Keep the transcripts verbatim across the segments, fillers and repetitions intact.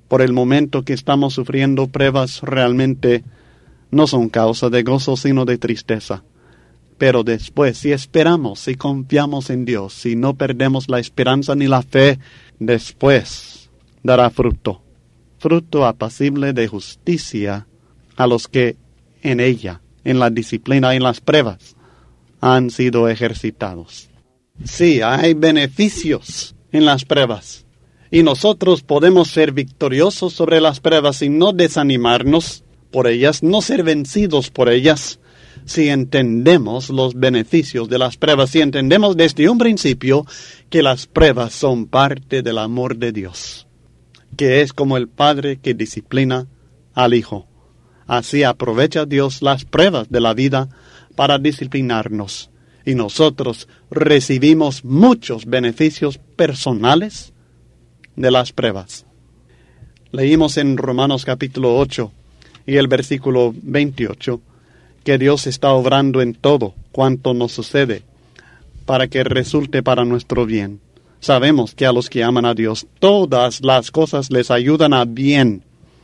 por el momento que estamos sufriendo pruebas, realmente no son causa de gozo, sino de tristeza. Pero después, si esperamos, si confiamos en Dios, si no perdemos la esperanza ni la fe, después dará fruto. Fruto apacible de justicia a los que en ella, en la disciplina, en las pruebas, han sido ejercitados. Sí, hay beneficios en las pruebas. Y nosotros podemos ser victoriosos sobre las pruebas y no desanimarnos por ellas, no ser vencidos por ellas, si entendemos los beneficios de las pruebas, si entendemos desde un principio que las pruebas son parte del amor de Dios, que es como el Padre que disciplina al Hijo. Así aprovecha Dios las pruebas de la vida para disciplinarnos. Y nosotros recibimos muchos beneficios personales de las pruebas. Leímos en Romanos capítulo ocho y el versículo veintiocho que Dios está obrando en todo cuanto nos sucede para que resulte para nuestro bien. Sabemos que a los que aman a Dios todas las cosas les ayudan a bien.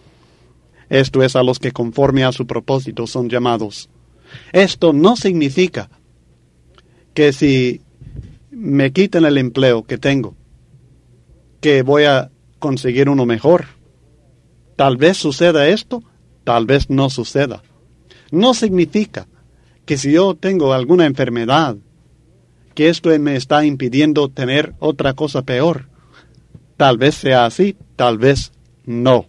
Esto es, a los que conforme a su propósito son llamados. Esto no significa que si me quitan el empleo que tengo, que voy a conseguir uno mejor. Tal vez suceda esto, tal vez no suceda. No significa que si yo tengo alguna enfermedad, que esto me está impidiendo tener otra cosa peor. Tal vez sea así, tal vez no.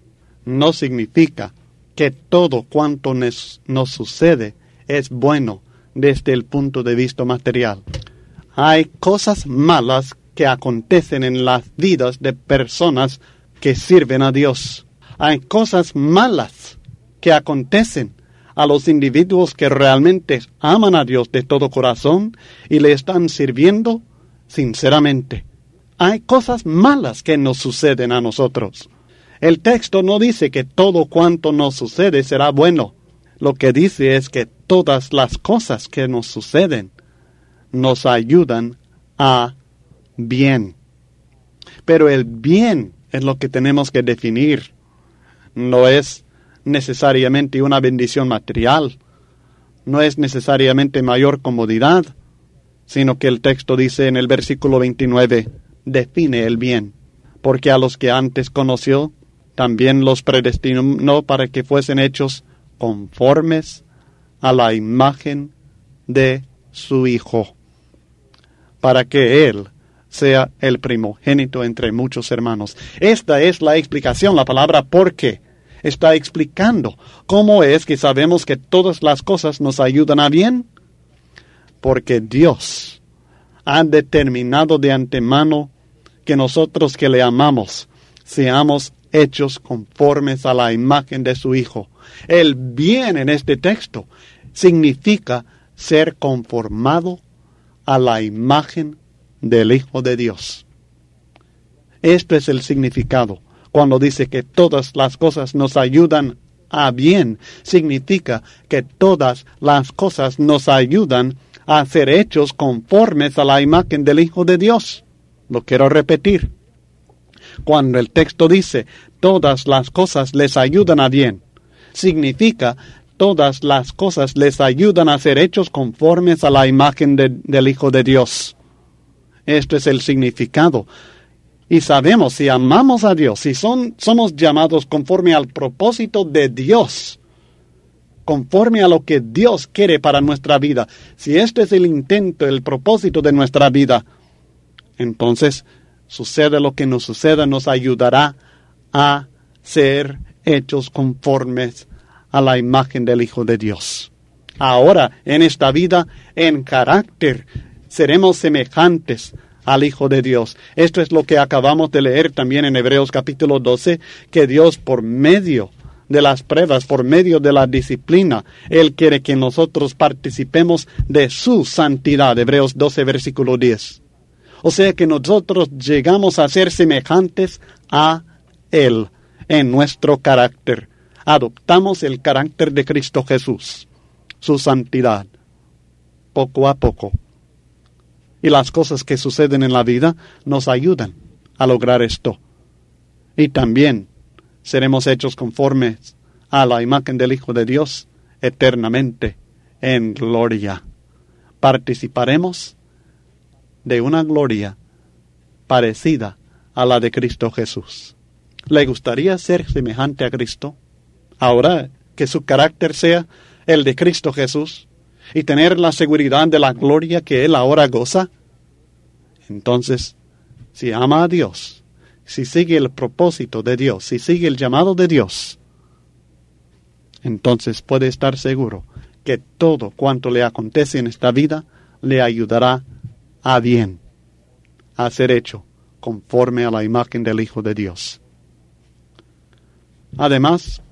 No significa que todo cuanto nos, nos sucede es bueno desde el punto de vista material. Hay cosas malas que acontecen en las vidas de personas que sirven a Dios. Hay cosas malas que acontecen a los individuos que realmente aman a Dios de todo corazón y le están sirviendo sinceramente. Hay cosas malas que nos suceden a nosotros. El texto no dice que todo cuanto nos sucede será bueno. Lo que dice es que todas las cosas que nos suceden nos ayudan a bien. Pero el bien es lo que tenemos que definir. No es necesariamente una bendición material. No es necesariamente mayor comodidad. Sino que el texto dice en el versículo veintinueve, define el bien. Porque a los que antes conoció, también los predestinó para que fuesen hechos conformes a la imagen de su Hijo, para que Él sea el primogénito entre muchos hermanos. Esta es la explicación, la palabra porque está explicando cómo es que sabemos que todas las cosas nos ayudan a bien. Porque Dios ha determinado de antemano que nosotros que le amamos seamos hechos conformes a la imagen de su Hijo. El bien en este texto significa ser conformado a la imagen del Hijo de Dios. Esto es el significado. Cuando dice que todas las cosas nos ayudan a bien, significa que todas las cosas nos ayudan a ser hechos conformes a la imagen del Hijo de Dios. Lo quiero repetir. Cuando el texto dice, todas las cosas les ayudan a bien, significa, todas las cosas les ayudan a ser hechos conformes a la imagen de, del Hijo de Dios. Esto es el significado. Y sabemos, si amamos a Dios, si son, somos llamados conforme al propósito de Dios, conforme a lo que Dios quiere para nuestra vida, si este es el intento, el propósito de nuestra vida, entonces sucede lo que nos suceda, nos ayudará a ser hechos conformes a la imagen del Hijo de Dios. Ahora, en esta vida, en carácter, seremos semejantes al Hijo de Dios. Esto es lo que acabamos de leer también en Hebreos capítulo doce, que Dios por medio de las pruebas, por medio de la disciplina, Él quiere que nosotros participemos de su santidad. Hebreos doce, versículo diez. O sea que nosotros llegamos a ser semejantes a Él en nuestro carácter. Adoptamos el carácter de Cristo Jesús, su santidad, poco a poco. Y las cosas que suceden en la vida nos ayudan a lograr esto. Y también seremos hechos conformes a la imagen del Hijo de Dios eternamente en gloria. Participaremos de una gloria parecida a la de Cristo Jesús. ¿Le gustaría ser semejante a Cristo? Ahora que su carácter sea el de Cristo Jesús y tener la seguridad de la gloria que Él ahora goza. Entonces, si ama a Dios, si sigue el propósito de Dios, si sigue el llamado de Dios, entonces puede estar seguro que todo cuanto le acontece en esta vida le ayudará a bien, a ser hecho conforme a la imagen del Hijo de Dios. Además,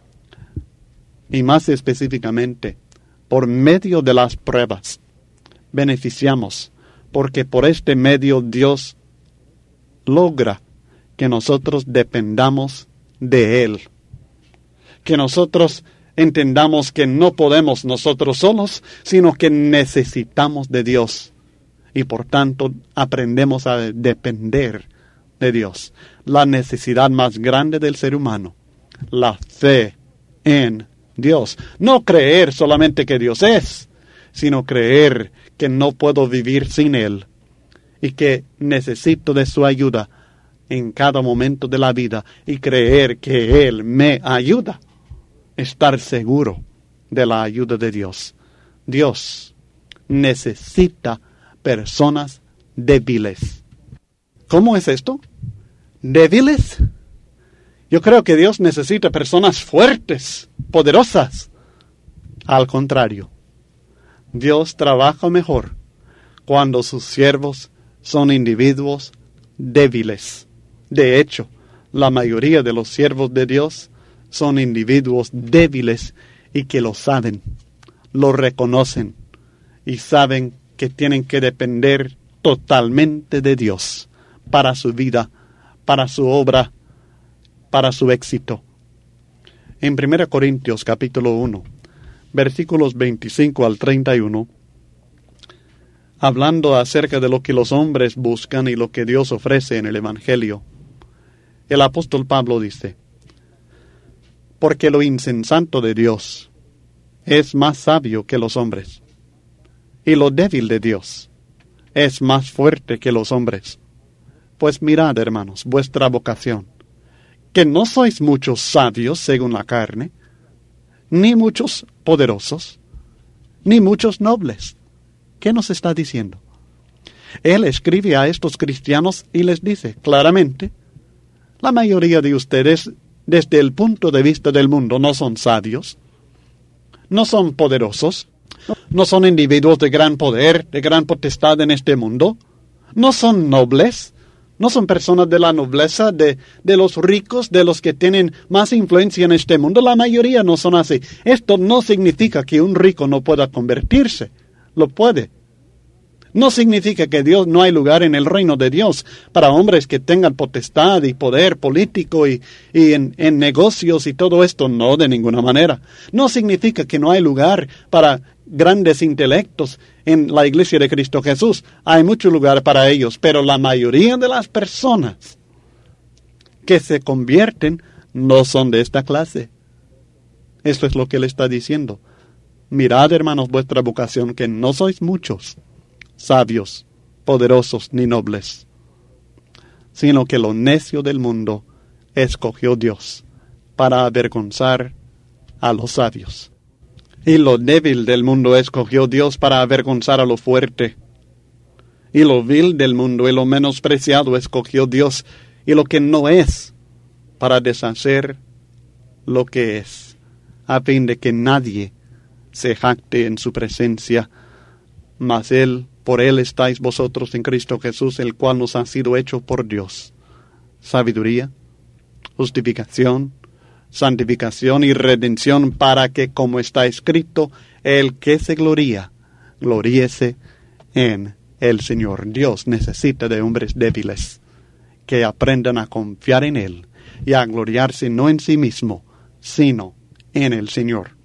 y más específicamente, por medio de las pruebas, beneficiamos, porque por este medio Dios logra que nosotros dependamos de Él, que nosotros entendamos que no podemos nosotros solos, sino que necesitamos de Dios, y por tanto aprendemos a depender de Dios. La necesidad más grande del ser humano, la fe en Dios. No creer solamente que Dios es, sino creer que no puedo vivir sin Él y que necesito de su ayuda en cada momento de la vida y creer que Él me ayuda. Estar seguro de la ayuda de Dios. Dios necesita personas débiles. ¿Cómo es esto? ¿Débiles? Yo creo que Dios necesita personas fuertes, poderosas. Al contrario, Dios trabaja mejor cuando sus siervos son individuos débiles. De hecho, la mayoría de los siervos de Dios son individuos débiles y que lo saben, lo reconocen y saben que tienen que depender totalmente de Dios para su vida, para su obra, para su éxito. En primera Corintios capítulo uno, versículos veinticinco al treinta y uno, hablando acerca de lo que los hombres buscan y lo que Dios ofrece en el Evangelio, el apóstol Pablo dice: porque lo insensato de Dios es más sabio que los hombres, y lo débil de Dios es más fuerte que los hombres. Pues mirad, hermanos, vuestra vocación, que no sois muchos sabios según la carne, ni muchos poderosos, ni muchos nobles. ¿Qué nos está diciendo? Él escribe a estos cristianos y les dice claramente: la mayoría de ustedes, desde el punto de vista del mundo, no son sabios, no son poderosos, no son individuos de gran poder, de gran potestad en este mundo, no son nobles, no son personas de la nobleza, de, de los ricos, de los que tienen más influencia en este mundo. La mayoría no son así. Esto no significa que un rico no pueda convertirse, lo puede. No significa que Dios no hay lugar en el reino de Dios para hombres que tengan potestad y poder político y, y en, en negocios y todo esto. No, de ninguna manera. No significa que no hay lugar para grandes intelectos en la iglesia de Cristo Jesús. Hay mucho lugar para ellos, pero la mayoría de las personas que se convierten no son de esta clase. Esto es lo que él está diciendo. Mirad, hermanos, vuestra vocación, que no sois muchos sabios, poderosos ni nobles, sino que lo necio del mundo escogió Dios para avergonzar a los sabios. Y lo débil del mundo escogió Dios para avergonzar a lo fuerte. Y lo vil del mundo y lo menospreciado escogió Dios, y lo que no es, para deshacer lo que es, a fin de que nadie se jacte en su presencia. Mas Él, por Él estáis vosotros en Cristo Jesús, el cual nos ha sido hecho por Dios sabiduría, justificación, santificación y redención, para que, como está escrito, el que se gloría, gloríese en el Señor. Dios necesita de hombres débiles que aprendan a confiar en Él y a gloriarse no en sí mismo, sino en el Señor.